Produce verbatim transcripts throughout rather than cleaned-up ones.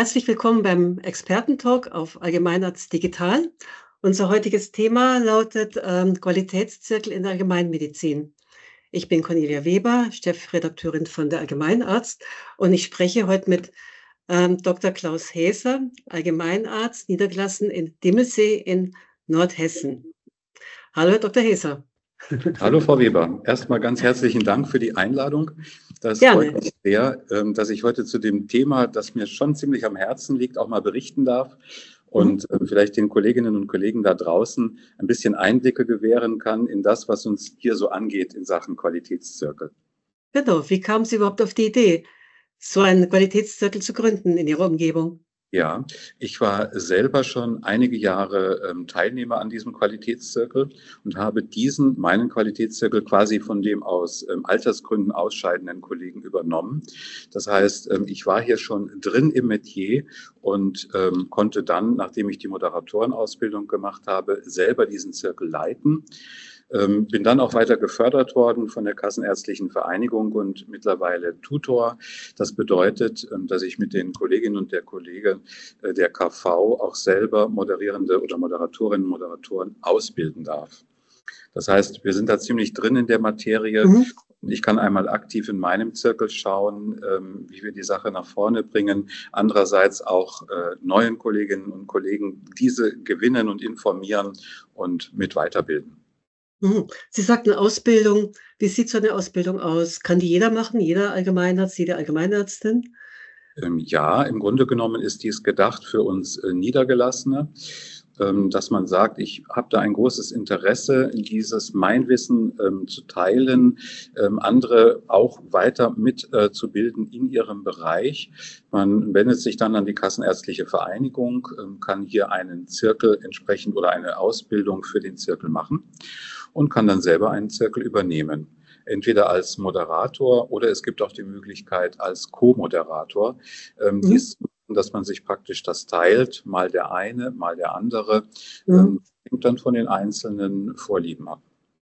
Herzlich willkommen beim Expertentalk auf Allgemeinarzt digital. Unser heutiges Thema lautet ähm, Qualitätszirkel in der Allgemeinmedizin. Ich bin Cornelia Weber, Chefredakteurin von der Allgemeinarzt, und ich spreche heute mit ähm, Doktor Klaus Häser, Allgemeinarzt, niedergelassen in Dimmelsee in Nordhessen. Hallo, Herr Doktor Häser. Hallo, Frau Weber. Erstmal ganz herzlichen Dank für die Einladung. Das Gerne. freut mich sehr, dass ich heute zu dem Thema, das mir schon ziemlich am Herzen liegt, auch mal berichten darf und Mhm. vielleicht den Kolleginnen und Kollegen da draußen ein bisschen Einblicke gewähren kann in das, was uns hier so angeht in Sachen Qualitätszirkel. Genau. Wie kamen Sie überhaupt auf die Idee, so einen Qualitätszirkel zu gründen in Ihrer Umgebung? Ja, ich war selber schon einige Jahre ähm, Teilnehmer an diesem Qualitätszirkel und habe diesen, meinen Qualitätszirkel, quasi von dem aus ähm, Altersgründen ausscheidenden Kollegen übernommen. Das heißt, ähm, ich war hier schon drin im Metier und ähm, konnte dann, nachdem ich die Moderatorenausbildung gemacht habe, selber diesen Zirkel leiten. Ähm, bin dann auch weiter gefördert worden von der Kassenärztlichen Vereinigung und mittlerweile Tutor. Das bedeutet, ähm, dass ich mit den Kolleginnen und der Kollegen äh, der K V auch selber Moderierende oder Moderatorinnen und Moderatoren ausbilden darf. Das heißt, wir sind da ziemlich drin in der Materie. Mhm. Ich kann einmal aktiv in meinem Zirkel schauen, ähm, wie wir die Sache nach vorne bringen. Andererseits auch äh, neuen Kolleginnen und Kollegen diese gewinnen und informieren und mit weiterbilden. Mhm. Sie sagten Ausbildung. Wie sieht so eine Ausbildung aus? Kann die jeder machen, jeder Allgemeinarzt, jede Allgemeinärztin? Ähm, ja, im Grunde genommen ist dies gedacht für uns äh, Niedergelassene, ähm, dass man sagt, ich habe da ein großes Interesse, dieses mein Wissen ähm, zu teilen, ähm, andere auch weiter mitzubilden äh, in ihrem Bereich. Man wendet sich dann an die Kassenärztliche Vereinigung, ähm, kann hier einen Zirkel entsprechend oder eine Ausbildung für den Zirkel machen und kann dann selber einen Zirkel übernehmen. Entweder als Moderator oder es gibt auch die Möglichkeit als Co-Moderator, ähm, Mhm. dies, dass man sich praktisch das teilt, mal der eine, mal der andere, Mhm. ähm, hängt dann von den einzelnen Vorlieben ab.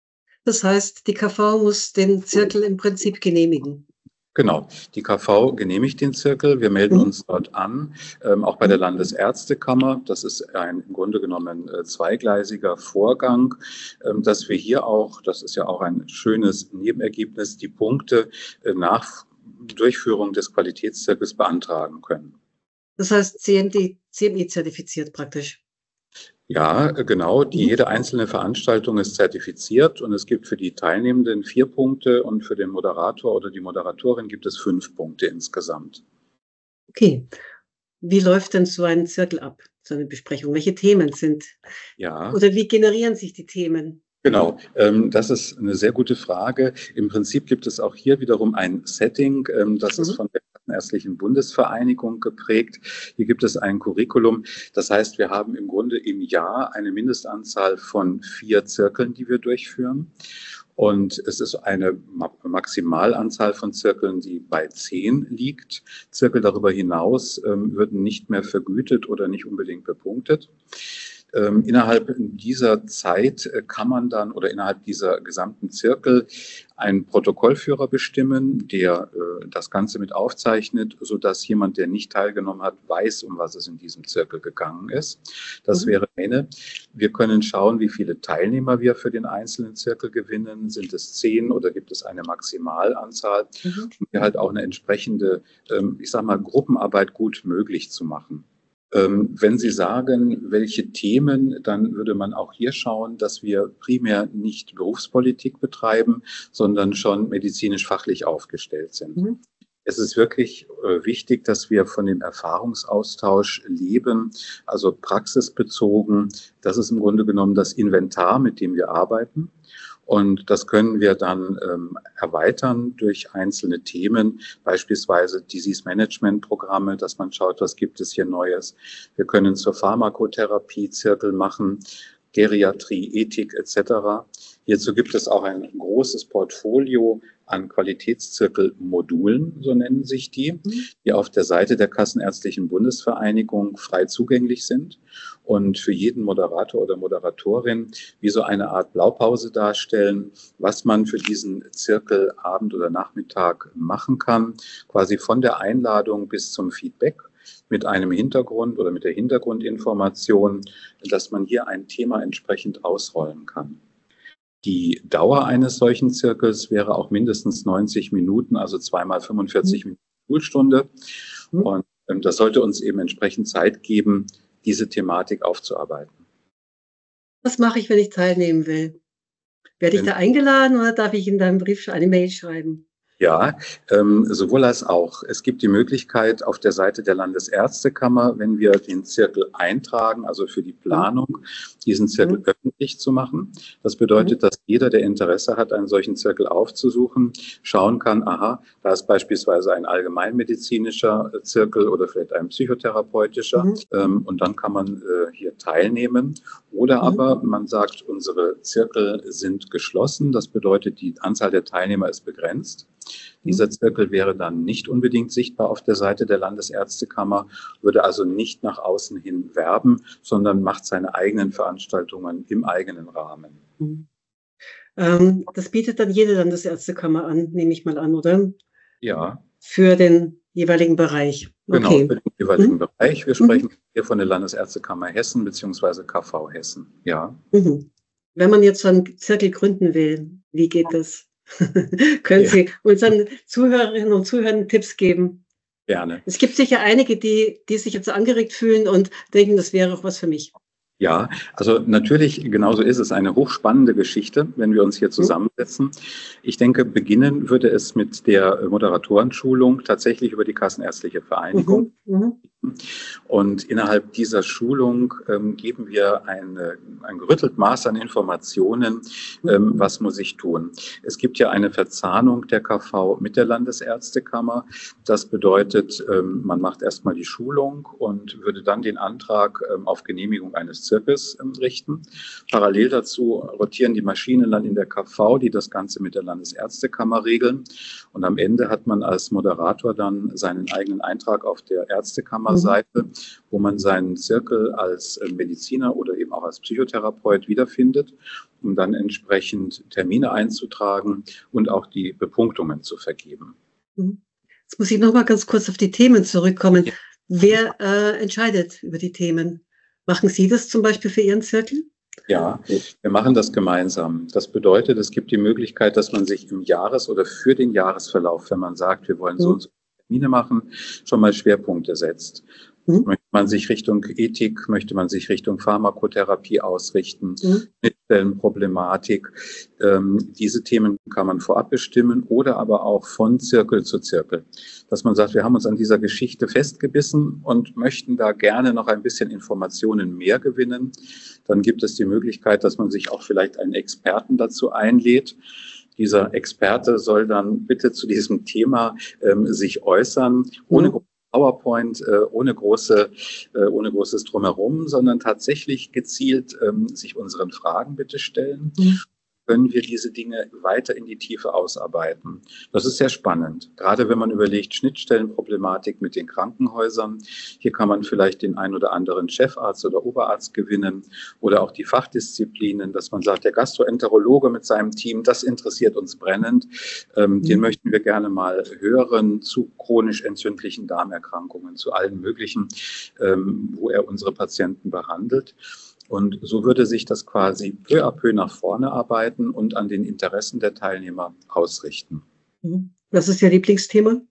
Das heißt, die K V muss den Zirkel im Prinzip genehmigen? Genau, die K V genehmigt den Zirkel. Wir melden Mhm. uns dort an, ähm, auch bei der Landesärztekammer. Das ist ein im Grunde genommen äh, zweigleisiger Vorgang, ähm, dass wir hier auch, das ist ja auch ein schönes Nebenergebnis, die Punkte äh, nach Durchführung des Qualitätszirkels beantragen können. Das heißt, C M D C M I-zertifiziert praktisch? Ja, äh, genau. Die, Mhm. jede einzelne Veranstaltung ist zertifiziert und es gibt für die Teilnehmenden vier Punkte und für den Moderator oder die Moderatorin gibt es fünf Punkte insgesamt. Okay. Wie läuft denn so ein Zirkel ab, so eine Besprechung? Welche Themen sind Ja. oder wie generieren sich die Themen? Genau, ähm, das ist eine sehr gute Frage. Im Prinzip gibt es auch hier wiederum ein Setting, ähm, das ist Mhm. von der Kassenärztlichen Bundesvereinigung geprägt. Hier gibt es ein Curriculum. Das heißt, wir haben im Grunde im Jahr eine Mindestanzahl von vier Zirkeln, die wir durchführen. Und es ist eine Maximalanzahl von Zirkeln, die bei zehn liegt. Zirkel darüber hinaus ähm, würden nicht mehr vergütet oder nicht unbedingt bepunktet. Ähm, innerhalb dieser Zeit kann man dann oder innerhalb dieser gesamten Zirkel einen Protokollführer bestimmen, der äh, das Ganze mit aufzeichnet, sodass jemand, der nicht teilgenommen hat, weiß, um was es in diesem Zirkel gegangen ist. Das Mhm. wäre eine. Wir können schauen, wie viele Teilnehmer wir für den einzelnen Zirkel gewinnen. Sind es zehn oder gibt es eine Maximalanzahl? Mhm. Um hier halt auch eine entsprechende, ähm, ich sag mal, Gruppenarbeit gut möglich zu machen. Wenn Sie sagen, welche Themen, dann würde man auch hier schauen, dass wir primär nicht Berufspolitik betreiben, sondern schon medizinisch-fachlich aufgestellt sind. Mhm. Es ist wirklich äh, wichtig, dass wir von dem Erfahrungsaustausch leben, also praxisbezogen. Das ist im Grunde genommen das Inventar, mit dem wir arbeiten. Und das können wir dann ähm, erweitern durch einzelne Themen, beispielsweise Disease-Management-Programme, dass man schaut, was gibt es hier Neues. Wir können zur Pharmakotherapie Zirkel machen, Geriatrie, Ethik et cetera. Hierzu gibt es auch ein großes Portfolio an Qualitätszirkelmodulen, so nennen sich die, die auf der Seite der Kassenärztlichen Bundesvereinigung frei zugänglich sind und für jeden Moderator oder Moderatorin wie so eine Art Blaupause darstellen, was man für diesen Zirkel Abend oder Nachmittag machen kann, quasi von der Einladung bis zum Feedback. mit einem Hintergrund oder mit der Hintergrundinformation, dass man hier ein Thema entsprechend ausrollen kann. Die Dauer eines solchen Zirkels wäre auch mindestens neunzig Minuten, also zweimal fünfundvierzig Minuten Schulstunde. Und ähm, das sollte uns eben entsprechend Zeit geben, diese Thematik aufzuarbeiten. Was mache ich, wenn ich teilnehmen will? Werde ich Wenn- da eingeladen oder darf ich in deinem Brief eine Mail schreiben? Ja, ähm, sowohl als auch. Es gibt die Möglichkeit auf der Seite der Landesärztekammer, wenn wir den Zirkel eintragen, also für die Planung, diesen Zirkel Mhm. öffentlich zu machen. Das bedeutet, dass jeder, der Interesse hat, einen solchen Zirkel aufzusuchen, schauen kann, aha, da ist beispielsweise ein allgemeinmedizinischer äh, Zirkel oder vielleicht ein psychotherapeutischer. Mhm. Ähm, und dann kann man äh, hier teilnehmen. Oder Mhm. aber man sagt, unsere Zirkel sind geschlossen. Das bedeutet, die Anzahl der Teilnehmer ist begrenzt. Dieser Zirkel wäre dann nicht unbedingt sichtbar auf der Seite der Landesärztekammer, würde also nicht nach außen hin werben, sondern macht seine eigenen Veranstaltungen im eigenen Rahmen. Mhm. Ähm, das bietet dann jede Landesärztekammer an, nehme ich mal an, oder? Ja, Für den jeweiligen Bereich. genau, Okay. für den jeweiligen Mhm. Bereich. Wir sprechen hier von der Landesärztekammer Hessen bzw. K V Hessen. Ja. Mhm. Wenn man jetzt so einen Zirkel gründen will, wie geht das? Können Ja. Sie unseren Zuhörerinnen und Zuhörern Tipps geben? Gerne. Es gibt sicher einige, die, die sich jetzt angeregt fühlen und denken, das wäre auch was für mich. Ja, also natürlich, genauso ist es eine hochspannende Geschichte, wenn wir uns hier zusammensetzen. Ich denke, beginnen würde es mit der Moderatorenschulung tatsächlich über die Kassenärztliche Vereinigung. Mhm. Mhm. Und innerhalb dieser Schulung ähm, geben wir eine, ein gerüttelt Maß an Informationen, ähm, was muss ich tun. Es gibt ja eine Verzahnung der K V mit der Landesärztekammer. Das bedeutet, ähm, man macht erstmal die Schulung und würde dann den Antrag ähm, auf Genehmigung eines Zirkels ähm, richten. Parallel dazu rotieren die Maschinen dann in der K V, die das Ganze mit der Landesärztekammer regeln. Und am Ende hat man als Moderator dann seinen eigenen Eintrag auf der Ärztekammer Seite, wo man seinen Zirkel als Mediziner oder eben auch als Psychotherapeut wiederfindet, um dann entsprechend Termine einzutragen und auch die Bepunktungen zu vergeben. Jetzt muss ich noch mal ganz kurz auf die Themen zurückkommen. Ja. Wer äh, entscheidet über die Themen? Machen Sie das zum Beispiel für Ihren Zirkel? Ja, wir machen das gemeinsam. Das bedeutet, es gibt die Möglichkeit, dass man sich im Jahres- oder für den Jahresverlauf, wenn man sagt, wir wollen so und so Termine machen, schon mal Schwerpunkte setzt. Mhm. Möchte man sich Richtung Ethik, möchte man sich Richtung Pharmakotherapie ausrichten, mhm. Schnittstellenproblematik. Ähm, diese Themen kann man vorab bestimmen oder aber auch von Zirkel zu Zirkel. Dass man sagt, wir haben uns an dieser Geschichte festgebissen und möchten da gerne noch ein bisschen Informationen mehr gewinnen. Dann gibt es die Möglichkeit, dass man sich auch vielleicht einen Experten dazu einlädt. Dieser Experte soll dann bitte zu diesem Thema ähm, sich äußern, ohne mhm. PowerPoint, äh, ohne, große, äh, ohne großes Drumherum, sondern tatsächlich gezielt ähm, sich unseren Fragen bitte stellen. Mhm. Können wir diese Dinge weiter in die Tiefe ausarbeiten. Das ist sehr spannend, gerade wenn man überlegt, Schnittstellenproblematik mit den Krankenhäusern. Hier kann man vielleicht den ein oder anderen Chefarzt oder Oberarzt gewinnen oder auch die Fachdisziplinen, dass man sagt, der Gastroenterologe mit seinem Team, das interessiert uns brennend. Ähm, mhm. Den möchten wir gerne mal hören zu chronisch entzündlichen Darmerkrankungen, zu allen möglichen, ähm, wo er unsere Patienten behandelt. Und so würde sich das quasi peu à peu nach vorne arbeiten und an den Interessen der Teilnehmer ausrichten. Was ist Ihr Lieblingsthema?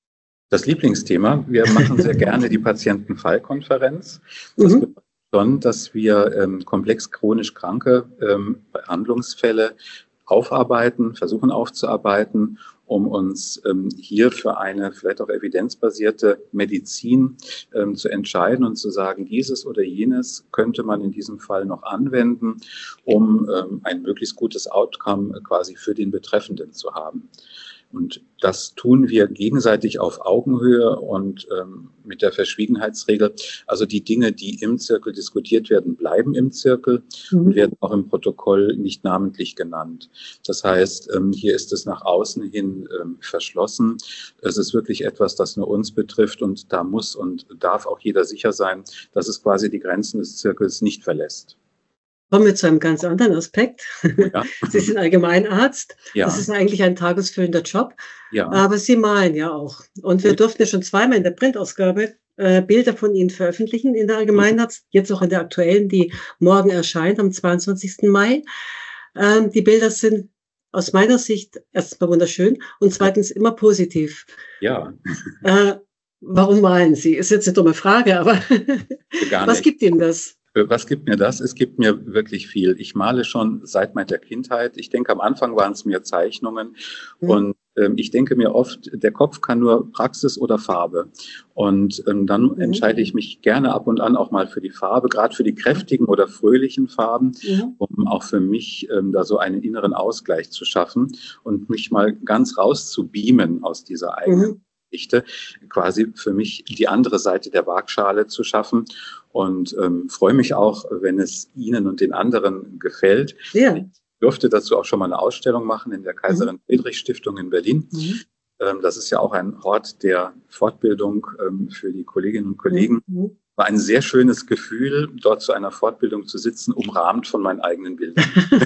Das Lieblingsthema, wir machen sehr gerne die Patientenfallkonferenz. Das mhm. bedeutet schon, dass wir ähm, komplex chronisch kranke ähm, Behandlungsfälle aufarbeiten, versuchen aufzuarbeiten, um uns ähm, hier für eine vielleicht auch evidenzbasierte Medizin ähm, zu entscheiden und zu sagen, dieses oder jenes könnte man in diesem Fall noch anwenden, um ähm, ein möglichst gutes Outcome quasi für den Betreffenden zu haben. Und das tun wir gegenseitig auf Augenhöhe und ähm, mit der Verschwiegenheitsregel. Also die Dinge, die im Zirkel diskutiert werden, bleiben im Zirkel mhm. und werden auch im Protokoll nicht namentlich genannt. Das heißt, ähm, hier ist es nach außen hin ähm, verschlossen. Es ist wirklich etwas, das nur uns betrifft und da muss und darf auch jeder sicher sein, dass es quasi die Grenzen des Zirkels nicht verlässt. Kommen wir zu einem ganz anderen Aspekt. Ja. Sie sind Allgemeinarzt. Ja. Das ist eigentlich ein tagesfüllender Job. Ja. Aber Sie malen ja auch. Und wir durften ja schon zweimal in der Printausgabe äh, Bilder von Ihnen veröffentlichen in der Allgemeinarzt, jetzt auch in der aktuellen, die morgen erscheint, am zweiundzwanzigsten Mai. Ähm, die Bilder sind aus meiner Sicht erstmal wunderschön und zweitens immer positiv. Ja. Äh, warum malen Sie? Ist jetzt eine dumme Frage, aber Gar was nicht. gibt Ihnen das? Was gibt mir das? Es gibt mir wirklich viel. Ich male schon seit meiner Kindheit. Ich denke, am Anfang waren es mir Zeichnungen. Mhm. Und ähm, ich denke mir oft, der Kopf kann nur Praxis oder Farbe. Und ähm, dann Mhm. entscheide ich mich gerne ab und an auch mal für die Farbe, gerade für die kräftigen oder fröhlichen Farben, Mhm. um auch für mich ähm, da so einen inneren Ausgleich zu schaffen und mich mal ganz raus zu beamen aus dieser eigenen Mhm. Geschichte, quasi für mich die andere Seite der Waagschale zu schaffen. Und ähm, freue mich auch, wenn es Ihnen und den anderen gefällt. Ja. Ich durfte dazu auch schon mal eine Ausstellung machen in der Kaiserin-Friedrich-Stiftung in Berlin. Mhm. Ähm, das ist ja auch ein Ort der Fortbildung ähm, für die Kolleginnen und Kollegen. Mhm. War ein sehr schönes Gefühl, dort zu einer Fortbildung zu sitzen, umrahmt von meinen eigenen Bildern.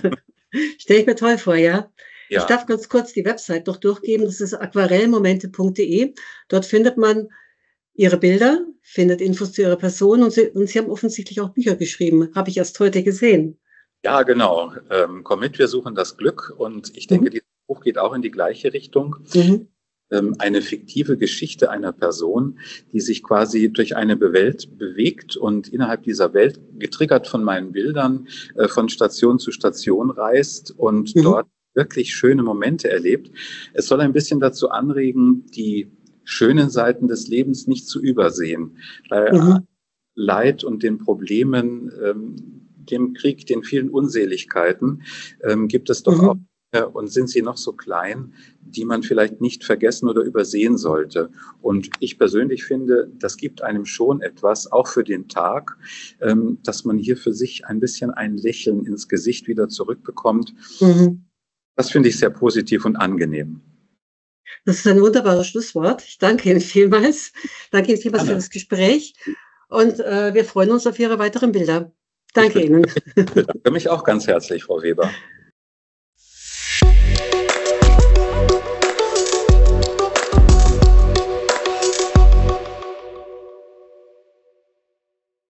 Stelle ich mir toll vor, ja. Ich Ja, darf ganz kurz die Website noch durchgeben. Das ist aquarellmomente punkt de. Dort findet man Ihre Bilder, findet Infos zu Ihrer Person und Sie, und Sie haben offensichtlich auch Bücher geschrieben. Habe ich erst heute gesehen. ja, genau. Ähm, komm mit, wir suchen das Glück. Und ich denke, Mhm. dieses Buch geht auch in die gleiche Richtung. Mhm. Ähm, eine fiktive Geschichte einer Person, die sich quasi durch eine Welt bewegt und innerhalb dieser Welt, getriggert von meinen Bildern, äh, von Station zu Station reist und Mhm. dort wirklich schöne Momente erlebt. Es soll ein bisschen dazu anregen, die schönen Seiten des Lebens nicht zu übersehen. Bei Mhm. Leid und den Problemen, ähm, dem Krieg, den vielen Unseligkeiten, ähm, gibt es doch auch, Mhm. äh, und sind sie noch so klein, die man vielleicht nicht vergessen oder übersehen sollte. Und ich persönlich finde, das gibt einem schon etwas, auch für den Tag, ähm, dass man hier für sich ein bisschen ein Lächeln ins Gesicht wieder zurückbekommt. Mhm. Das finde ich sehr positiv und angenehm. Das ist ein wunderbares Schlusswort. Ich danke Ihnen vielmals. Danke Ihnen vielmals für Gerne. das Gespräch und äh, wir freuen uns auf Ihre weiteren Bilder. Ich Danke Ihnen. bedanke mich auch ganz herzlich, Frau Weber.